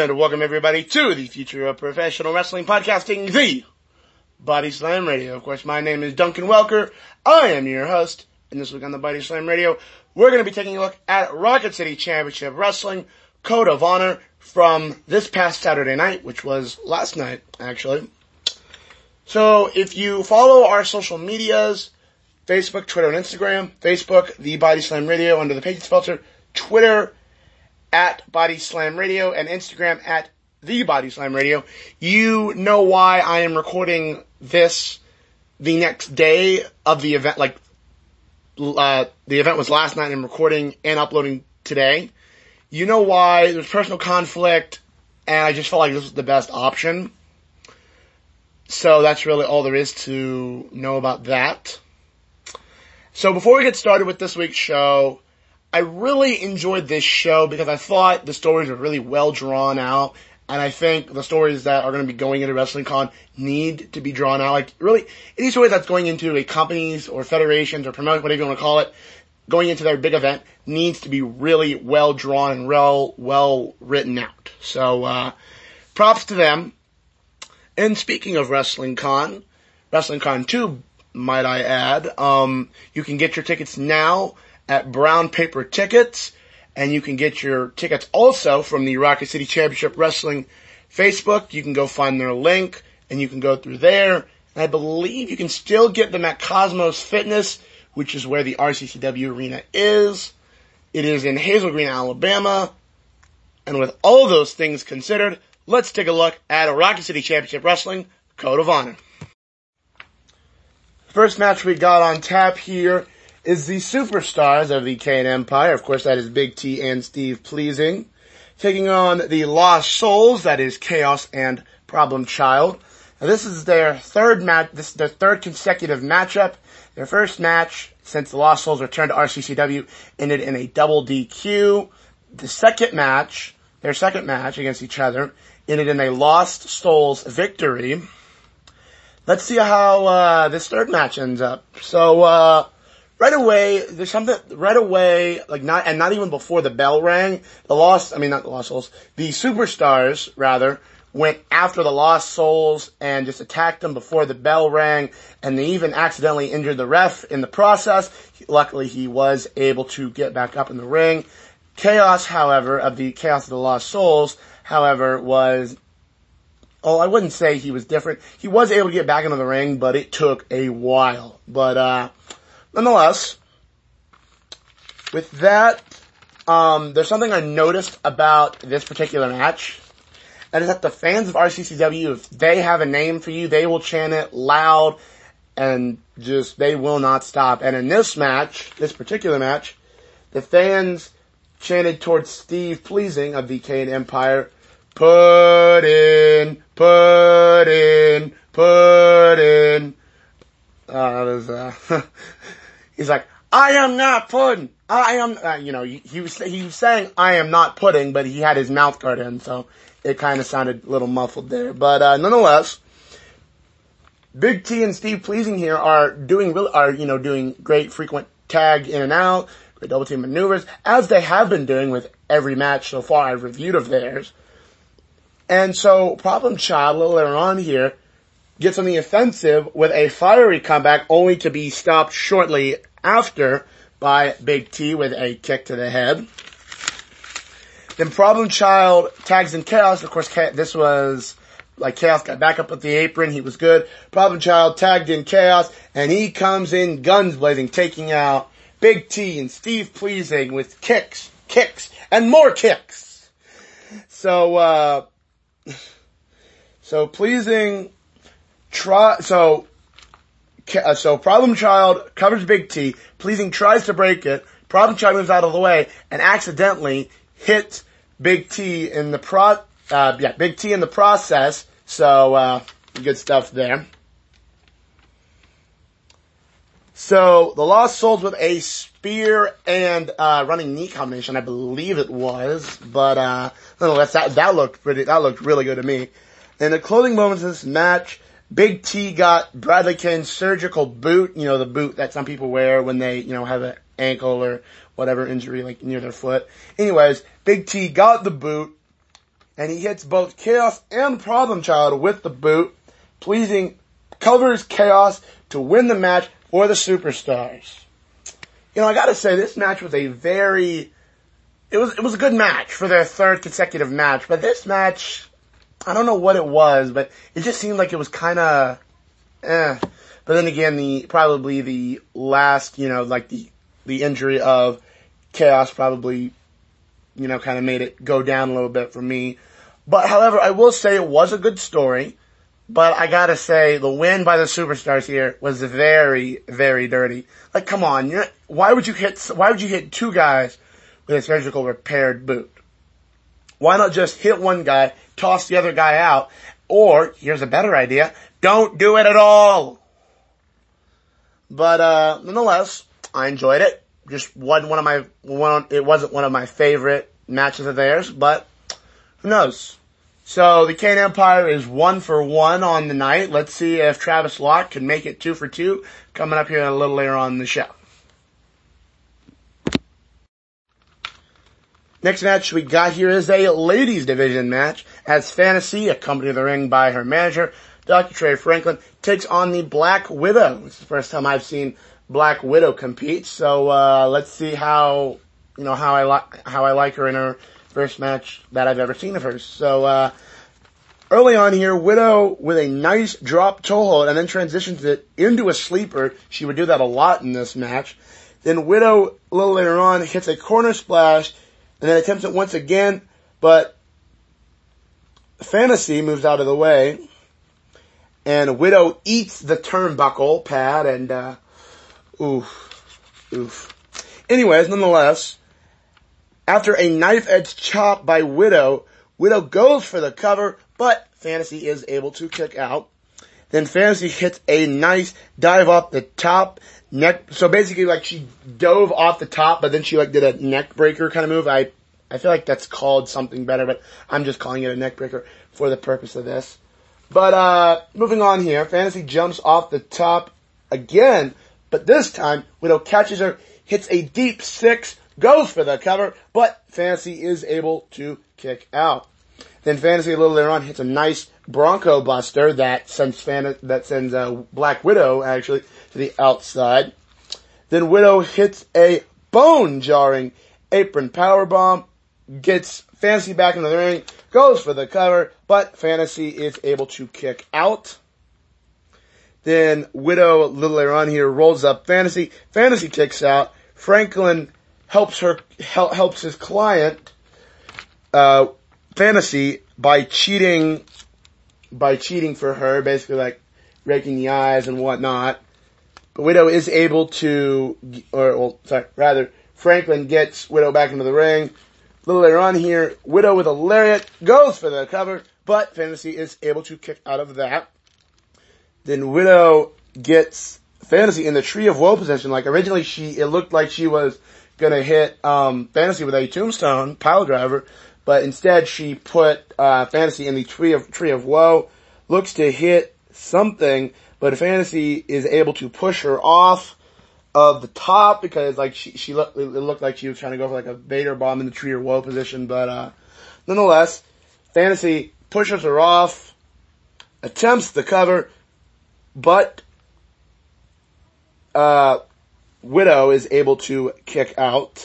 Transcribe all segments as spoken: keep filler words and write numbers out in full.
And welcome everybody to the future of professional wrestling podcasting, the Body Slam Radio. Of course, my name is Duncan Welker. I am your host. And this week on the Body Slam Radio, we're going to be taking a look at Rocket City Championship Wrestling Code of Honor from this past Saturday night, which was last night, actually. So, if you follow our social medias, Facebook, Twitter, and Instagram, Facebook, the Body Slam Radio under the Patriots filter, Twitter, at Body Slam Radio, and Instagram at The Body Slam Radio, you know why I am recording this the next day of the event. Like, uh, the event was last night and I'm recording and uploading today. You know why. There's personal conflict, and I just felt like this was the best option. So that's really all there is to know about that. So before we get started with this week's show, I really enjoyed this show because I thought the stories were really well drawn out, and I think the stories that are going to be going into WrestlingCon need to be drawn out. Like, really, any story that's going into a companies or federations or promotion, whatever you want to call it, going into their big event needs to be really well drawn and well, well written out. So, uh, props to them. And speaking of WrestlingCon, WrestlingCon two, might I add, um, you can get your tickets now at Brown Paper Tickets, and you can get your tickets also from the Rocket City Championship Wrestling Facebook. You can go find their link, and you can go through there. And I believe you can still get them at Cosmos Fitness, which is where the R C C W arena is. It is in Hazel Green, Alabama. And with all those things considered, let's take a look at a Rocket City Championship Wrestling Code of Honor. First match we got on tap here is the Superstars of the Kane Empire. Of course, that is Big T and Steve Pleasing, taking on the Lost Souls, that is Chaos and Problem Child. Now, this is their third match, this is their third consecutive matchup. Their first match, since the Lost Souls returned to R C C W, ended in a double D Q. The second match, their second match against each other, ended in a Lost Souls victory. Let's see how, uh, this third match ends up. So, uh, right away, there's something, right away, like not, and not even before the bell rang, the Lost, I mean not the Lost Souls, the Superstars, rather, went after the Lost Souls and just attacked them before the bell rang, and they even accidentally injured the ref in the process. Luckily, he was able to get back up in the ring. Chaos, however, of the Chaos of the Lost Souls, however, was, oh, I wouldn't say he was different. He was able to get back into the ring, but it took a while. But, uh, nonetheless, with that, um, there's something I noticed about this particular match. That is that the fans of R C C W, if they have a name for you, they will chant it loud and just, they will not stop. And in this match, this particular match, the fans chanted towards Steve Pleasing of the Kane Empire, put in, put in, put in. Uh, that was, uh, he's like, I am not pudding. I am, uh, you know, he was, he was saying I am not pudding, but he had his mouth guard in, so it kind of sounded a little muffled there. But, uh, nonetheless, Big T and Steve Pleasing here are doing really, are, you know, doing great frequent tag in and out, great double team maneuvers, as they have been doing with every match so far I've reviewed of theirs. And so, Problem Child, a little later on here, gets on the offensive with a fiery comeback, only to be stopped shortly after by Big T with a kick to the head. Then Problem Child tags in Chaos. Of course, this was, like, Chaos got back up with the apron. He was good. Problem Child tagged in Chaos, and he comes in guns blazing, taking out Big T and Steve Pleasing with kicks, kicks, and more kicks. So, uh, so Pleasing try, so, uh, so Problem Child covers Big T. Pleasing tries to break it. Problem Child moves out of the way and accidentally hits Big T in the pro, uh, yeah, Big T in the process. So, uh, good stuff there. So, the Lost Souls with a spear and, uh, running knee combination, I believe it was. But, uh, nonetheless, that, that looked pretty, that looked really good to me. In the closing moments of this match, Big T got Bradley Kane's surgical boot, you know, the boot that some people wear when they, you know, have an ankle or whatever injury, like, near their foot. Anyways, Big T got the boot, and he hits both Chaos and Problem Child with the boot, pleasing covers Chaos to win the match for the Superstars. You know, I gotta say, this match was a very, it was, it was a good match for their third consecutive match, but this match, I don't know what it was, but it just seemed like it was kinda, eh. But then again, the, probably the last, you know, like the, the injury of Chaos probably, you know, kind of made it go down a little bit for me. But however, I will say it was a good story. But I gotta say, the win by the Superstars here was very, very dirty. Like, come on, you're, why would you hit, why would you hit two guys with a surgical repaired boot? Why not just hit one guy, toss the other guy out, or, here's a better idea, don't do it at all. But, uh, nonetheless, I enjoyed it. Just wasn't one of my, one, it wasn't one of my favorite matches of theirs, but who knows? So the Kane Empire is one for one on the night. Let's see if Travis Locke can make it two for two coming up here a little later on in the show. Next match we got here is a ladies division match as Fantasy, accompanied to the ring by her manager, Doctor Trey Franklin, takes on the Black Widow. This is the first time I've seen Black Widow compete. So, uh, let's see how, you know, how I like, how I like her in her first match that I've ever seen of hers. So, uh, early on here, Widow with a nice drop toe hold and then transitions it into a sleeper. She would do that a lot in this match. Then Widow, a little later on, hits a corner splash and then attempts it once again, but Fantasy moves out of the way and Widow eats the turnbuckle pad and, uh, oof, oof. Anyways, nonetheless, after a knife-edge chop by Widow, Widow goes for the cover, but Fantasy is able to kick out. Then Fantasy hits a nice dive off the top neck. So basically, like, she dove off the top, but then she, like, did a neck breaker kind of move. I, I feel like that's called something better, but I'm just calling it a neck breaker for the purpose of this. But, uh, moving on here, Fantasy jumps off the top again, but this time, Widow catches her, hits a deep six, goes for the cover, but Fantasy is able to kick out. Then Fantasy a little later on hits a nice Bronco Buster that sends Fan- that sends uh, Black Widow actually to the outside. Then Widow hits a bone-jarring apron powerbomb, gets Fantasy back into the ring, goes for the cover, but Fantasy is able to kick out. Then Widow a little later on here rolls up Fantasy. Fantasy kicks out. Franklin helps her, hel- helps his client, uh, Fantasy by cheating, by cheating for her, basically like raking the eyes and whatnot. But Widow is able to, or, well, sorry, rather, Franklin gets Widow back into the ring. A little later on here, Widow with a lariat goes for the cover, but Fantasy is able to kick out of that. Then Widow gets Fantasy in the Tree of Woe position. Like originally she, it looked like she was gonna hit, um, Fantasy with a tombstone pile driver, but instead she put, uh, Fantasy in the Tree of, Tree of Woe, looks to hit something, but Fantasy is able to push her off of the top because like she, she looked, it looked like she was trying to go for like a Vader bomb in the Tree of Woe position, but, uh, nonetheless, Fantasy pushes her off, attempts the cover, but, uh, Widow is able to kick out.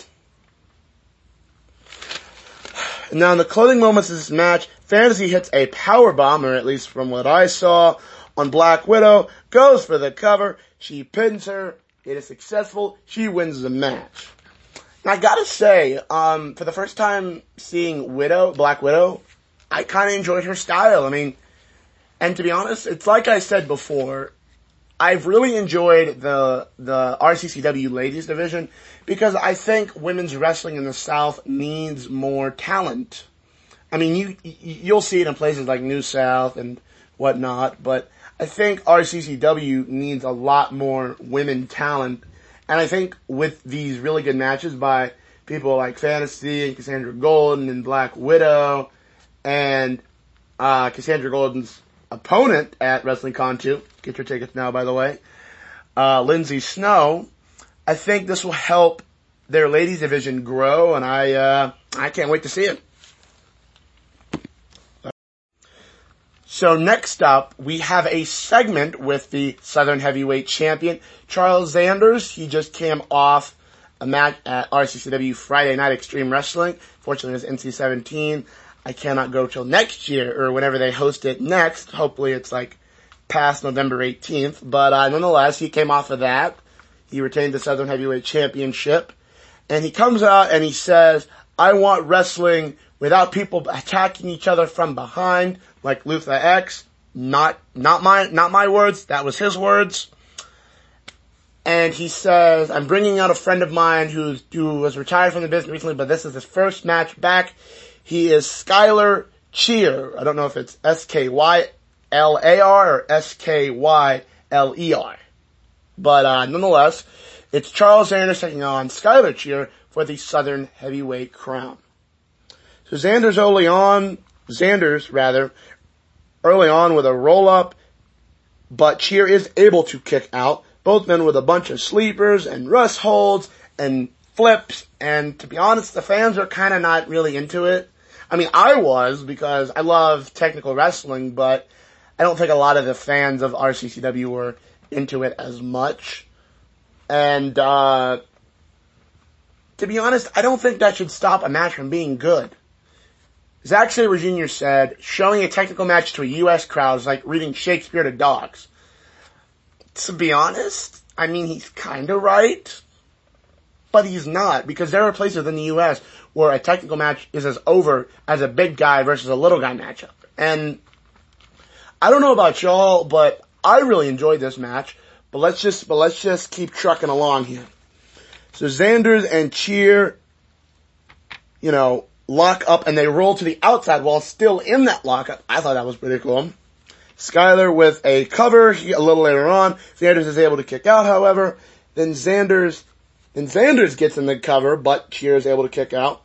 Now in the closing moments of this match, Fantasy hits a power bomb, or at least from what I saw, on Black Widow, goes for the cover, she pins her, it is successful, she wins the match. And I gotta say, um, for the first time seeing Widow, Black Widow, I kinda enjoyed her style. I mean, and to be honest, it's like I said before, I've really enjoyed the, the R C C W ladies division because I think women's wrestling in the South needs more talent. I mean, you, you'll see it in places like New South and whatnot, but I think R C C W needs a lot more women talent. And I think with these really good matches by people like Fantasy and Cassandra Golden and Black Widow and, uh, Cassandra Golden's opponent at WrestlingCon two, get your tickets now by the way, uh, Lindsay Snow, I think this will help their ladies division grow and I, uh, I can't wait to see it. So next up, we have a segment with the Southern Heavyweight Champion, Charles Sanders. He just came off a match at R C C W Friday Night Extreme Wrestling. Fortunately, it was N C seventeen. I cannot go till next year, or whenever they host it next. Hopefully it's like past November eighteenth. But uh, nonetheless, he came off of that. He retained the Southern Heavyweight Championship. And he comes out and he says, I want wrestling without people attacking each other from behind, like Luther X. Not, not my, not my words. That was his words. And he says, I'm bringing out a friend of mine who's, who was retired from the business recently, but this is his first match back. He is Skylar Cheer. I don't know if it's S K Y L A R or S K Y L E R. But, uh, nonetheless, it's Charles Sanders taking on Skylar Cheer for the Southern Heavyweight crown. So Sanders early on, Sanders rather, early on with a roll up, but Cheer is able to kick out. Both men with a bunch of sleepers and rust holds and flips, and to be honest, the fans are kind of not really into it. I mean, I was, because I love technical wrestling, but I don't think a lot of the fans of R C C W were into it as much. And, uh, to be honest, I don't think that should stop a match from being good. Zack Sabre Junior said, showing a technical match to a U S crowd is like reading Shakespeare to dogs. To be honest, I mean, he's kinda right, but he's not, because there are places in the U S where a technical match is as over as a big guy versus a little guy matchup. And I don't know about y'all, but I really enjoyed this match. But let's just, but let's just keep trucking along here. So Sanders and Cheer, you know, lock up and they roll to the outside while still in that lockup. I thought that was pretty cool. Skylar with a cover he, a little later on. Sanders is able to kick out, however. Then Sanders, then Sanders gets in the cover, but Cheer is able to kick out.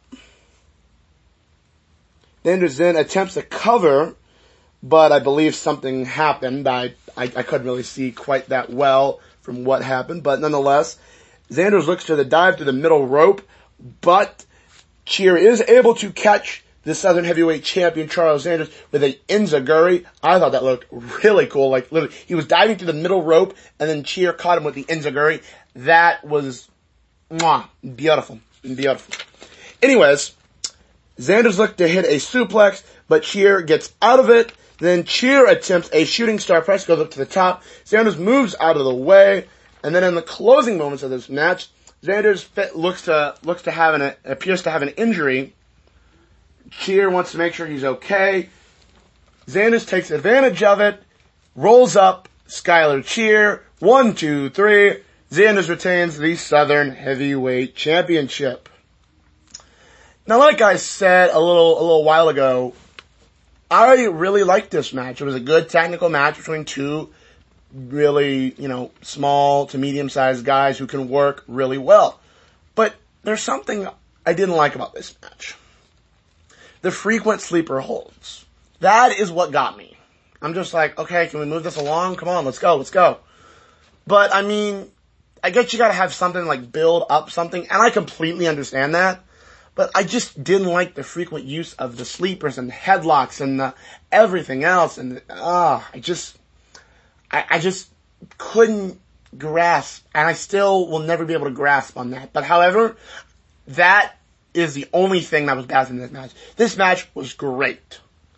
Sanders then attempts a cover, but I believe something happened. I, I, I couldn't really see quite that well from what happened, but nonetheless, Sanders looks to the dive to the middle rope, but Cheer is able to catch the Southern Heavyweight Champion Charles Sanders with a enziguri. I thought that looked really cool. Like literally, he was diving to the middle rope, and then Cheer caught him with the enziguri. That was mwah, beautiful, beautiful. Anyways, Sanders looked to hit a suplex, but Cheer gets out of it. Then Cheer attempts a shooting star press, goes up to the top. Sanders moves out of the way, and then in the closing moments of this match, Sanders fit, looks to looks to have an appears to have an injury. Cheer wants to make sure he's okay. Sanders takes advantage of it, rolls up Skylar Cheer. One, two, three. Sanders retains the Southern Heavyweight Championship. Now, like I said a little a little while ago, I really liked this match. It was a good technical match between two really, you know, small to medium-sized guys who can work really well. But there's something I didn't like about this match. The frequent sleeper holds. That is what got me. I'm just like, okay, can we move this along? Come on, let's go, let's go. But, I mean, I guess you gotta have something like build up something, and I completely understand that. But I just didn't like the frequent use of the sleepers and the headlocks and the everything else. And, ah, uh, I just, I, I just couldn't grasp, and I still will never be able to grasp on that. But however, that is the only thing that was bad in this match. This match was great.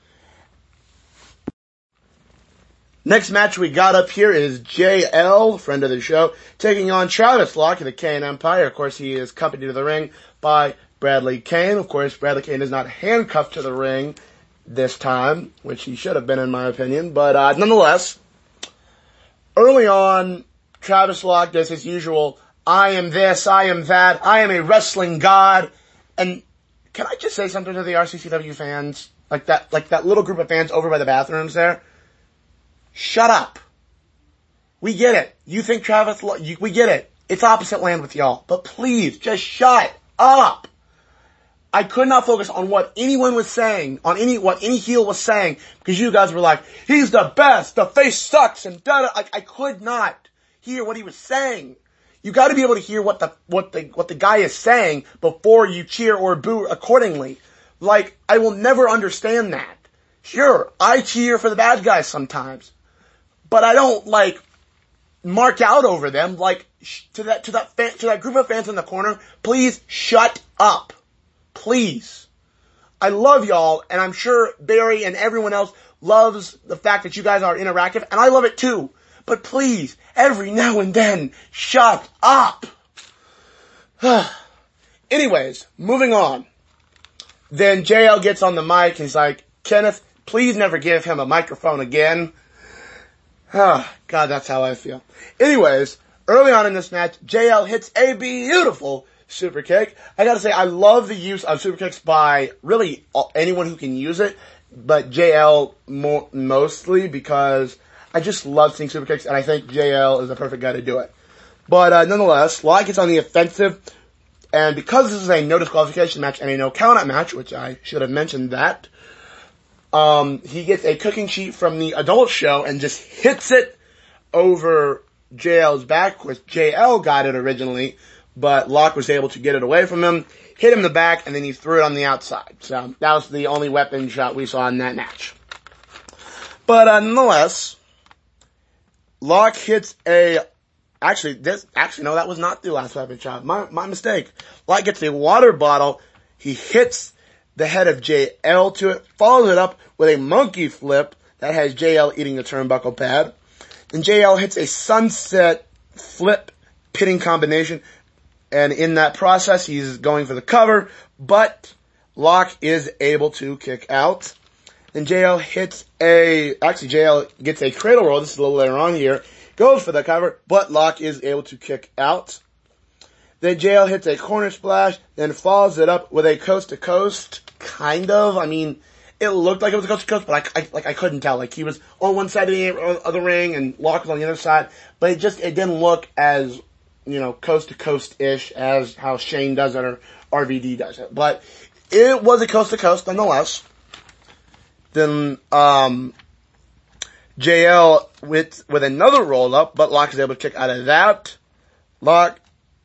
Next match we got up here is J L, friend of the show, taking on Travis Locke of the Kane Empire. Of course, he is accompanied to the ring by Bradley Kane. Of course, Bradley Kane is not handcuffed to the ring this time, which he should have been in my opinion. But uh, nonetheless, early on, Travis Locke does his usual, I am this, I am that, I am a wrestling god. And can I just say something to the R C C W fans? Like that, like that little group of fans over by the bathrooms there? Shut up. We get it. You think Travis Locke, you, we get it. It's opposite land with y'all. But please, just shut up. I could not focus on what anyone was saying, on any, what any heel was saying, because you guys were like, he's the best, the face sucks, and da da. I, I could not hear what he was saying. You gotta be able to hear what the, what the, what the guy is saying before you cheer or boo accordingly. Like, I will never understand that. Sure, I cheer for the bad guys sometimes, but I don't, like, mark out over them. Like, sh- to that, to that fan, to that group of fans in the corner, please shut up. Please. I love y'all, and I'm sure Barry and everyone else loves the fact that you guys are interactive, and I love it too. But please, every now and then, shut up. Anyways, moving on. Then J L gets on the mic and he's like, Kenneth, please never give him a microphone again. Ah, God, that's how I feel. Anyways, early on in this match, J L hits a beautiful super kick. I gotta say, I love the use of super kicks by really anyone who can use it, but J L mo- mostly because I just love seeing super kicks, and I think J L is the perfect guy to do it. But uh, nonetheless, Locke gets on the offensive, and because this is a no disqualification match and a no countout match, which I should have mentioned that, Um, he gets a cooking sheet from the adult show and just hits it over J L's back. Of course, J L got it originally, but Locke was able to get it away from him, hit him in the back, and then he threw it on the outside. So that was the only weapon shot we saw in that match. But uh, nonetheless, Locke hits a, actually, this, actually no, that was not the last weapon shot. My, my mistake. Locke gets a water bottle. He hits the head of J L to it, follows it up with a monkey flip that has J L eating the turnbuckle pad. Then J L hits a sunset flip pitting combination, and in that process, he's going for the cover, but Locke is able to kick out. Then J L hits a, actually J L gets a cradle roll, this is a little later on here, goes for the cover, but Locke is able to kick out. Then J L hits a corner splash, then follows it up with a coast to coast, kind of. I mean, it looked like it was a coast to coast, but I, I, like I couldn't tell. Like he was on one side of the, of the ring and Locke was on the other side, but it just, it didn't look as, you know, coast to coast-ish as how Shane does it or R V D does it. But it was a coast to coast nonetheless. Then, um, J L with, with another roll up, but Locke is able to kick out of that. Locke,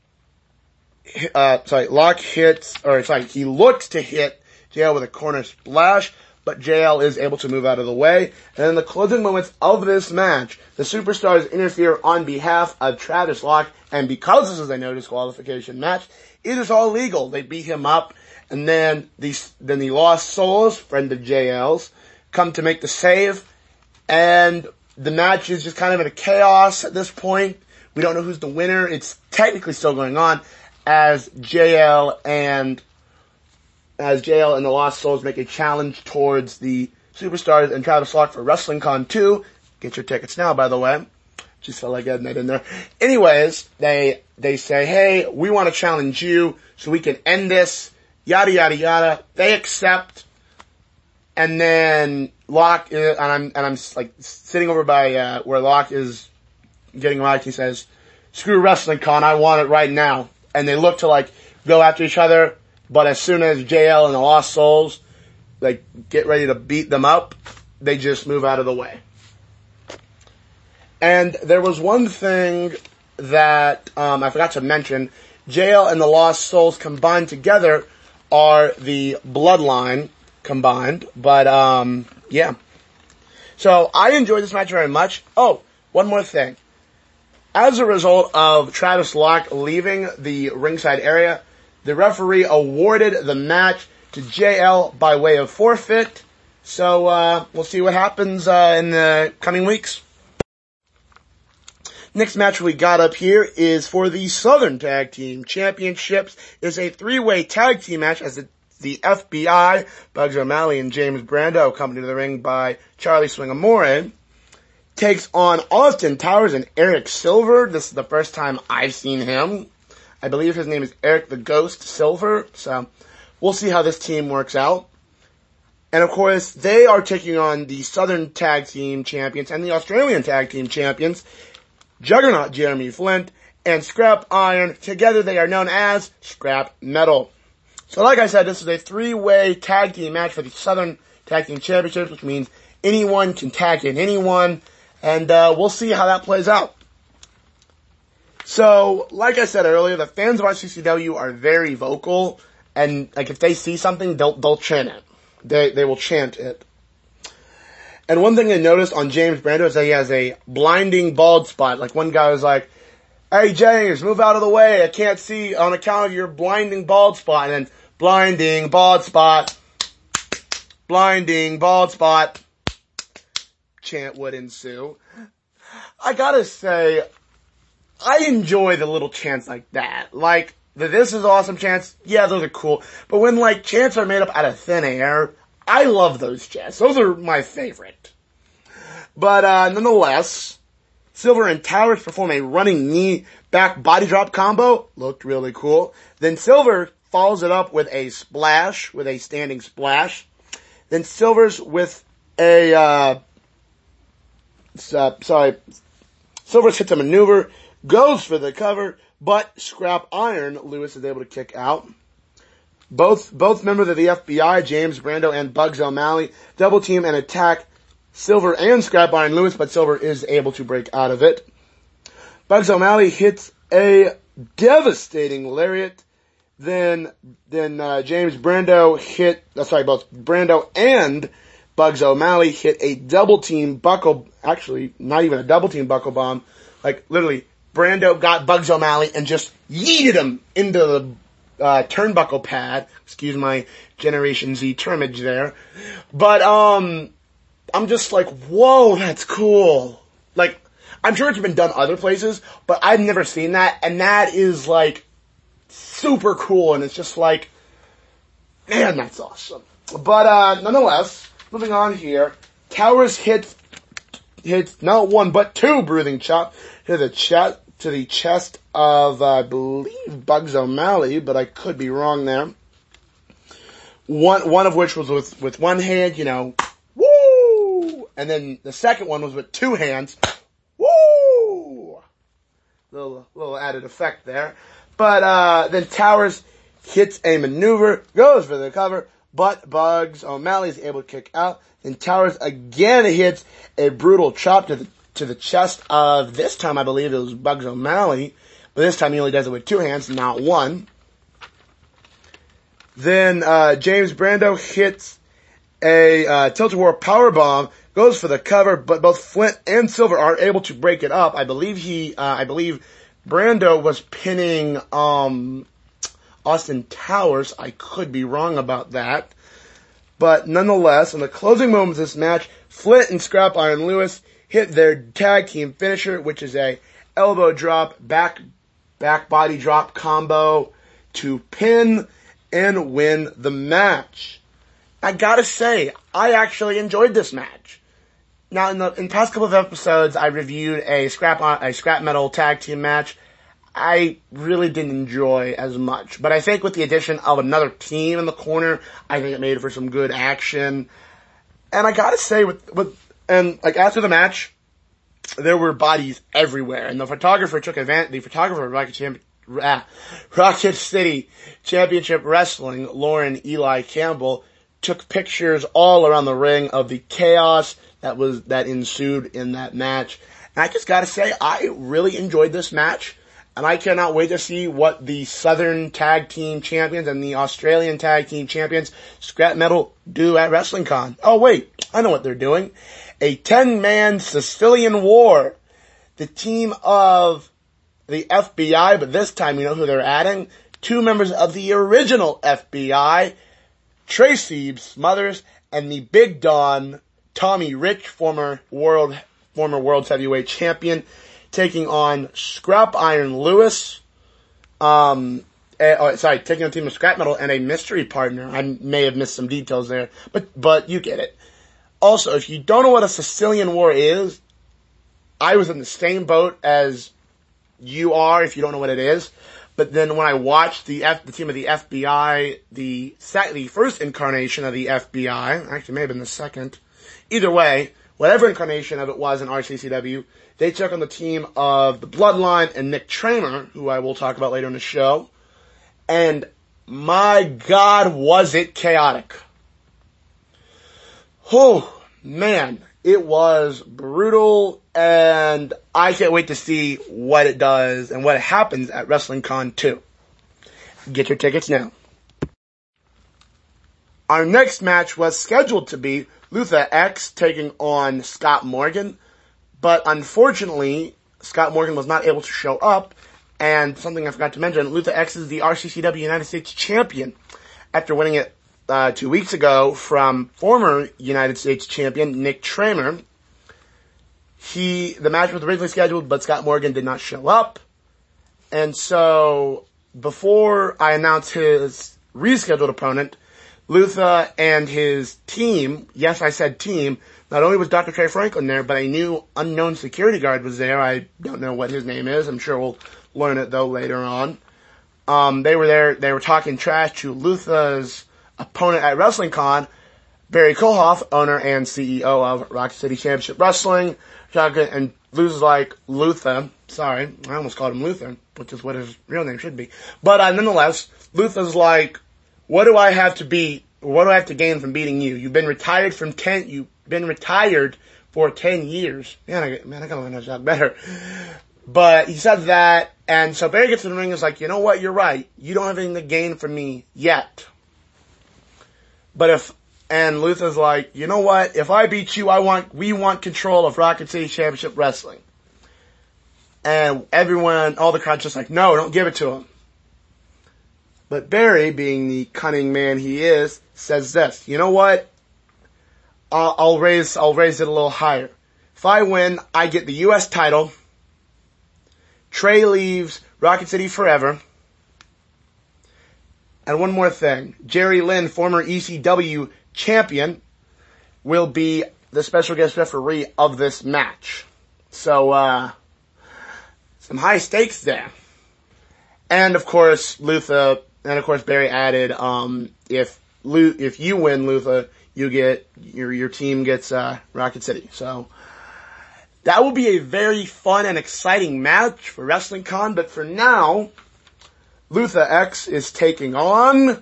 Uh, sorry, Locke hits, or sorry, he looks to hit J L with a corner splash, but J L is able to move out of the way. And in the closing moments of this match, the Superstars interfere on behalf of Travis Locke, and because this is a no disqualification match, it is all legal. They beat him up, and then the, then the Lost Souls, friend of J L's, come to make the save, and the match is just kind of in a chaos at this point. We don't know who's the winner. It's technically still going on, as J L and as J L and the Lost Souls make a challenge towards the Superstars and Travis Locke for WrestlingCon two. Get your tickets now, by the way. Just felt like getting that in there. Anyways, they they say, hey, we want to challenge you so we can end this. Yada yada yada. They accept, and then Locke is, and I'm and I'm like sitting over by uh, where Locke is getting right. He says, "Screw WrestlingCon, I want it right now." And they look to like go after each other, but as soon as J L and the Lost Souls like get ready to beat them up, they just move out of the way. And there was one thing that um, I forgot to mention: J L and the Lost Souls combined together are the Bloodline combined. But um, yeah, so I enjoyed this match very much. Oh, one more thing. As a result of Travis Locke leaving the ringside area, the referee awarded the match to J L by way of forfeit. So, uh, we'll see what happens, uh, in the coming weeks. Next match we got up here is for the Southern Tag Team Championships. It's a three-way tag team match as the, the F B I, Bugs O'Malley and James Brando, accompanied to the ring by Charlie Swingamore, takes on Austin Towers and Eric Silver. This is the first time I've seen him. I believe his name is Eric the Ghost Silver. So we'll see how this team works out. And of course, they are taking on the Southern Tag Team Champions and the Australian Tag Team Champions, Juggernaut Jeremy Flint and Scrap Iron. Together they are known as Scrap Metal. So like I said, this is a three-way tag team match for the Southern Tag Team Championships, which means anyone can tag in anyone. And, uh, we'll see how that plays out. So, like I said earlier, the fans of R C C W are very vocal, and, like, if they see something, they'll, they'll chant it. They, they will chant it. And one thing I noticed on James Brando is that he has a blinding bald spot. Like one guy was like, "Hey James, move out of the way. I can't see on account of your blinding bald spot." And then blinding bald spot, blinding bald spot. Chant would ensue. I gotta say, I enjoy the little chants like that. Like, the "this is awesome" chants, yeah, those are cool. But when, like, chants are made up out of thin air, I love those chants. Those are my favorite. But, uh, nonetheless, Silver and Towers perform a running knee back body drop combo. Looked really cool. Then Silver follows it up with a splash, with a standing splash. Then Silver's with a, uh, uh sorry, Silver's hits a maneuver, goes for the cover, but Scrap Iron, Lewis is able to kick out. Both, both members of the F B I, James Brando and Bugs O'Malley, double team and attack Silver and Scrap Iron Lewis, but Silver is able to break out of it. Bugs O'Malley hits a devastating lariat. Then, then, uh, James Brando hit, uh, sorry, both Brando and Bugs O'Malley hit a double team buckle, actually, not even a double team buckle bomb. Like, literally, Brando got Bugs O'Malley and just yeeted him into the uh, turnbuckle pad. Excuse my Generation Z termage there. But, um, I'm just like, whoa, that's cool. Like, I'm sure it's been done other places, but I've never seen that, and that is, like, super cool, and it's just like, man, that's awesome. But, uh, nonetheless, moving on here, Towers hits, hits not one, but two breathing chop to the chest, to the chest of, uh, I believe, Bugs O'Malley, but I could be wrong there. One, one of which was with, with one hand, you know, woo! And then the second one was with two hands, woo! Little, little added effect there. But, uh, then Towers hits a maneuver, goes for the cover, but Bugs O'Malley is able to kick out. Then Towers again hits a brutal chop to the, to the chest of, this time I believe it was Bugs O'Malley, but this time he only does it with two hands, not one. Then, uh, James Brando hits a, uh, tilt-a-whirl powerbomb, goes for the cover, but both Flint and Silver are able to break it up. I believe he, uh, I believe Brando was pinning, um, Austin Towers. I could be wrong about that. But nonetheless, in the closing moments of this match, Flint and Scrap Iron Lewis hit their tag team finisher, which is a elbow drop, back, back body drop combo to pin and win the match. I gotta say, I actually enjoyed this match. Now, in the in the past couple of episodes, I reviewed a scrap a scrap metal tag team match. I really didn't enjoy as much, but I think with the addition of another team in the corner, I think it made for some good action. And I gotta say, with with and like after the match, there were bodies everywhere, and the photographer took advantage. The photographer of Rocket Champ, ah, Rocket City Championship Wrestling, Lauren Eli Campbell, took pictures all around the ring of the chaos that was, that ensued in that match. And I just gotta say, I really enjoyed this match, and I cannot wait to see what the Southern Tag Team Champions and the Australian Tag Team Champions, Scrap Metal, do at WrestlingCon. Oh wait, I know what they're doing. A ten-man Sicilian War. The team of the F B I, but this time you know who they're adding? Two members of the original F B I, Tracy Smothers, and the Big Don, Tommy Rich, former world, former world heavyweight champion, taking on Scrap Iron Lewis, um, uh, oh, sorry, taking on a team of Scrap Metal and a mystery partner. I may have missed some details there, but, but you get it. Also, if you don't know what a Sicilian War is, I was in the same boat as you are if you don't know what it is. But then when I watched the F, the team of the F B I, the sec, the first incarnation of the F B I, actually may have been the second. Either way, whatever incarnation of it was in R C C W, they took on the team of the Bloodline and Nick Tramer, who I will talk about later in the show. And my God, was it chaotic. Oh, man, it was brutal, and I can't wait to see what it does and what happens at WrestlingCon two. Get your tickets now. Our next match was scheduled to be Luther X taking on Scott Morgan. But unfortunately, Scott Morgan was not able to show up. And something I forgot to mention, Luther X is the R C C W United States champion after winning it uh, two weeks ago from former United States champion Nick Tramer. He, the match was originally scheduled, but Scott Morgan did not show up. And so, before I announce his rescheduled opponent, Luther and his team, yes, I said team, not only was Doctor Trey Franklin there, but a new unknown security guard was there. I don't know what his name is. I'm sure we'll learn it, though, later on. Um, they were there, they were talking trash to Luther's opponent at WrestlingCon, Barry Kohoff, owner and C E O of Rocket City Championship Wrestling. And Luther's like, Luther, sorry, I almost called him Luther, which is what his real name should be. But uh, nonetheless, Luther's like, what do I have to beat, what do I have to gain from beating you? You've been retired from ten, you've been retired for ten years. Man, I, man, I gotta learn how to talk better. But he said that, and so Barry gets in the ring and is like, you know what, you're right. You don't have anything to gain from me yet. But if, and Luther's like, you know what, if I beat you, I want, we want control of Rocket City Championship Wrestling. And everyone, all the crowd's just like, no, don't give it to him. But Barry, being the cunning man he is, says this, you know what, I'll, I'll raise, I'll raise it a little higher. If I win, I get the U S title. Trey leaves Rocket City forever. And one more thing. Jerry Lynn, former E C W champion, will be the special guest referee of this match. So, uh, some high stakes there. And of course, Luther, and of course Barry added, um, if Lu- if you win, Luther, you get, your, your team gets, uh, Rocket City. So, that will be a very fun and exciting match for WrestlingCon, but for now, Luther X is taking on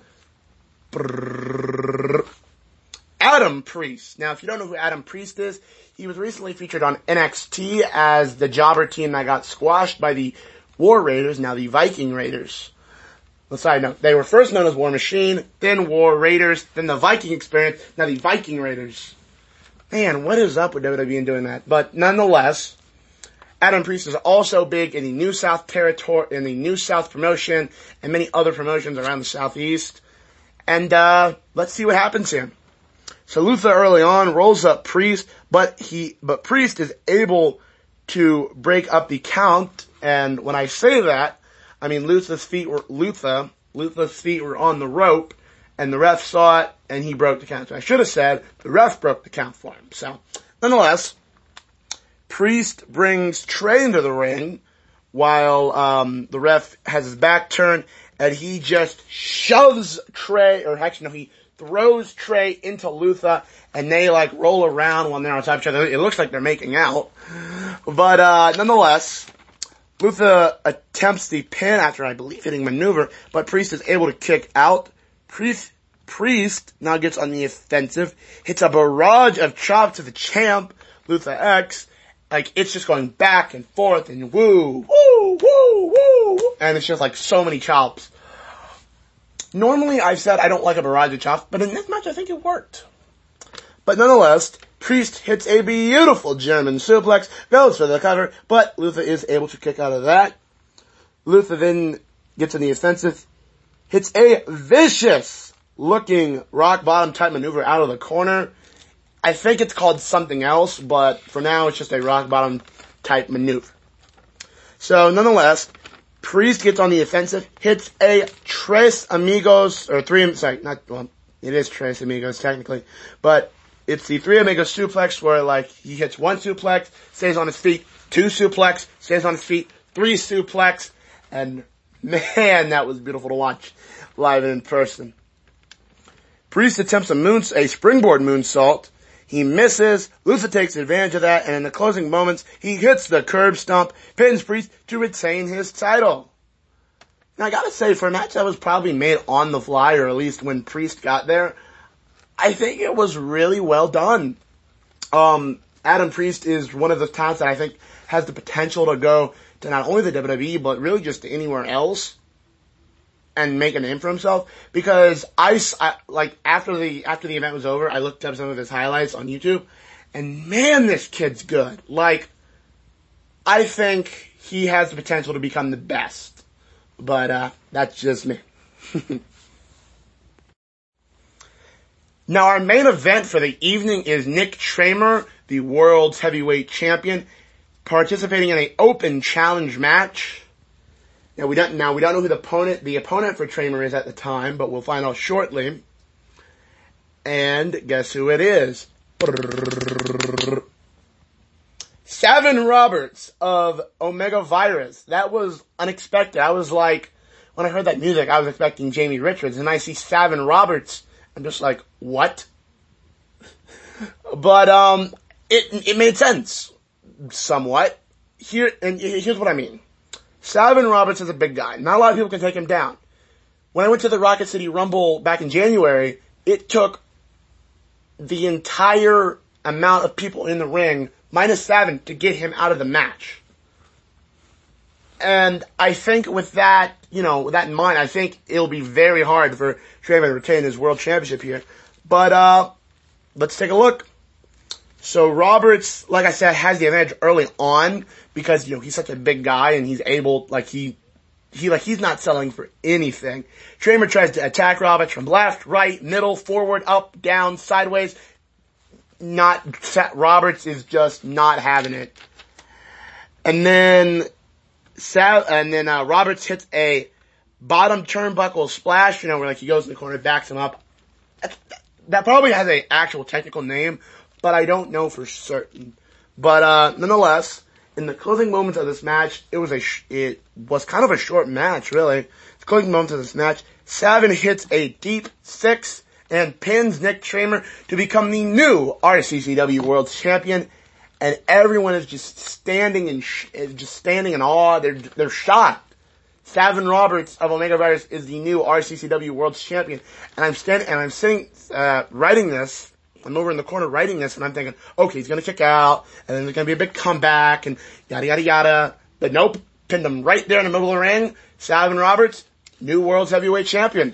Adam Priest. Now, if you don't know who Adam Priest is, he was recently featured on N X T as the jobber team that got squashed by the War Raiders, now the Viking Raiders. Well, side note, they were first known as War Machine, then War Raiders, then the Viking Experience, now the Viking Raiders. Man, what is up with W W E in doing that? But nonetheless, Adam Priest is also big in the New South territory, in the New South promotion, and many other promotions around the Southeast. And, uh, let's see what happens here. So Luther early on rolls up Priest, but he, but Priest is able to break up the count. And when I say that, I mean Luther's feet were, Luther, Luther's feet were on the rope, and the ref saw it, and he broke the count. So I should have said, the ref broke the count for him. So, nonetheless, Priest brings Trey into the ring, while, um, the ref has his back turned, and he just shoves Trey, or actually no, he throws Trey into Luther, and they like roll around when they're on top of each other. It looks like they're making out. But, uh, nonetheless, Luther attempts the pin after, I believe, hitting maneuver, but Priest is able to kick out. Priest, Priest now gets on the offensive, hits a barrage of chops to the champ, Luther X. Like, it's just going back and forth and woo, woo, woo, woo, and it's just like so many chops. Normally, I've said I don't like a barrage of chops, but in this match, I think it worked. But nonetheless, Priest hits a beautiful German suplex, goes for the cover, but Luther is able to kick out of that. Luther then gets on the offensive, hits a vicious looking rock bottom type maneuver out of the corner. I think it's called something else, but for now it's just a rock bottom type maneuver. So nonetheless, Priest gets on the offensive, hits a Tres Amigos, or three, sorry, not, well, it is Tres Amigos technically, but it's the Three Amigos suplex where like he hits one suplex, stays on his feet, two suplex, stays on his feet, three suplex, and man, that was beautiful to watch live and in person. Priest attempts a moon, a springboard moonsault. He misses. Luther takes advantage of that, and in the closing moments, he hits the curb stomp, pins Priest to retain his title. Now, I gotta say, for a match that was probably made on the fly, or at least when Priest got there, I think it was really well done. Um, Adam Priest is one of the talents that I think has the potential to go to not only the W W E, but really just to anywhere else. and make a name for himself, because I, I, like, after the, after the event was over, I looked up some of his highlights on YouTube, and man, this kid's good. Like, I think he has the potential to become the best. But, uh, that's just me. Now, our main event for the evening is Nick Tramer, the world's heavyweight champion, participating in an open challenge match. Now we don't now we don't know who the opponent the opponent for Tramer is at the time, but we'll find out shortly. And guess who it is? Savin Roberts of Omega Virus. That was unexpected. I was like, when I heard that music, I was expecting Jamie Richards, and I see Savin Roberts. I'm just like, what? But um, it it made sense somewhat. Here and here's what I mean. Savin Roberts is a big guy. Not a lot of people can take him down. When I went to the Rocket City Rumble back in January, it took the entire amount of people in the ring, minus Savin, to get him out of the match. And I think with that, you know, with that in mind, I think it'll be very hard for Tramer to retain his world championship here. But, uh, let's take a look. So Roberts, like I said, has the advantage early on because, you know, he's such a big guy and he's able, like he, he, like he's not selling for anything. Tramer tries to attack Roberts from left, right, middle, forward, up, down, sideways. Not, Roberts is just not having it. And then, Sav, and then, uh, Roberts hits a bottom turnbuckle splash, you know, where like he goes in the corner, backs him up. That, that probably has an actual technical name, but I don't know for certain. But, uh, nonetheless, in the closing moments of this match, it was a, sh- it was kind of a short match, really. The closing moments of this match, Savin hits a deep six and pins Nick Tramer to become the new R C C W World Champion. And everyone is just standing in, sh- just standing in awe. They're, they're shocked. Savin Roberts of Omega Virus is the new R C C W World Champion. And I'm standing, and I'm sitting, uh, writing this. I'm over in the corner writing this, and I'm thinking, okay, he's gonna kick out, and then there's gonna be a big comeback, and yada yada yada. But nope, pinned him right there in the middle of the ring. Savin Roberts, new World's Heavyweight Champion.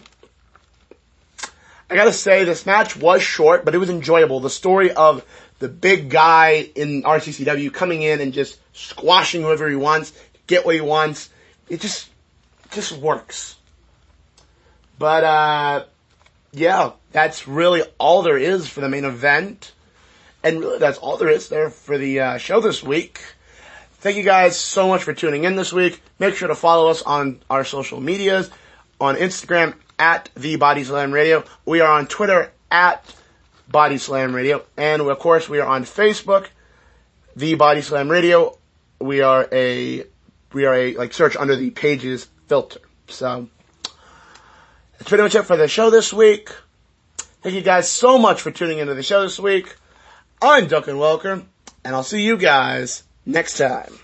I gotta say, this match was short, but it was enjoyable. The story of the big guy in R C C W coming in and just squashing whoever he wants, get what he wants, it just, just works. But, uh, yeah, that's really all there is for the main event. And really, that's all there is there for the uh, show this week. Thank you guys so much for tuning in this week. Make sure to follow us on our social medias. On Instagram, at The Body Slam Radio. We are on Twitter, at Body Slam Radio. And, of course, we are on Facebook, The Body Slam Radio. We are a, we are a, like, search under the Pages filter. So, that's pretty much it for the show this week. Thank you guys so much for tuning into the show this week. I'm Duncan Welker, and I'll see you guys next time.